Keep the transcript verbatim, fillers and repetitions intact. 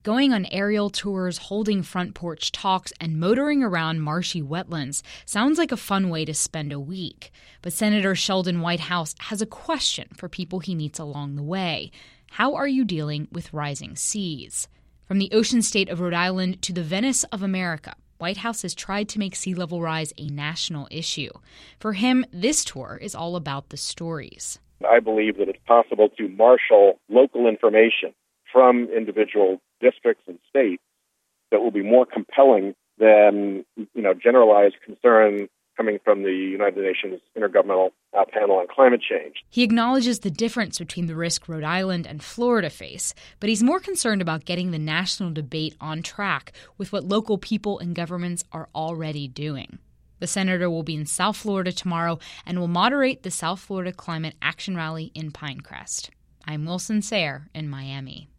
Going on aerial tours, holding front porch talks, and motoring around marshy wetlands sounds like a fun way to spend a week. But Senator Sheldon Whitehouse has a question for people he meets along the way. How are you dealing with rising seas? From the ocean state of Rhode Island to the Venice of America, Whitehouse has tried to make sea level rise a national issue. For him, this tour is all about the stories. I believe that it's possible to marshal local information from individual districts and states that will be more compelling than, you know, generalized concern coming from the United Nations Intergovernmental Panel on Climate Change. He acknowledges the difference between the risk Rhode Island and Florida face, but he's more concerned about getting the national debate on track with what local people and governments are already doing. The senator will be in South Florida tomorrow and will moderate the South Florida Climate Action Rally in Pinecrest. I'm Wilson Sayre in Miami.